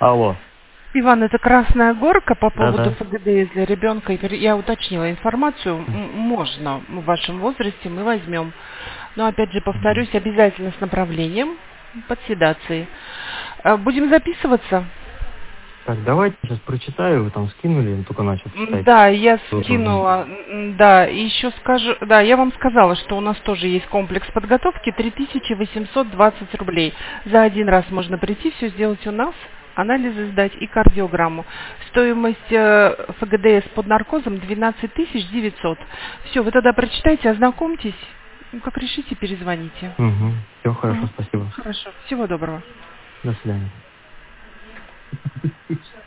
Алло. Иван, это Красная Горка по поводу Да-да. ФГДС для ребенка. Я уточнила информацию. Можно в вашем возрасте, мы возьмем. Но опять же Мгм. повторюсь, обязательно с направлением под седацией. Будем записываться? Так, давайте сейчас прочитаю, вы там скинули, я только начал читать. Да, я Вот уже. скинула. Да, и еще скажу, да, я вам сказала, что у нас тоже есть комплекс подготовки 3820 рублей. За один раз можно прийти, все сделать у нас, анализы сдать и кардиограмму. Стоимость ФГДС под наркозом 12 900. Все, вы тогда прочитайте, ознакомьтесь. Ну, как решите, перезвоните. Угу. Все хорошо, Мгм. спасибо. Хорошо, всего доброго. До свидания.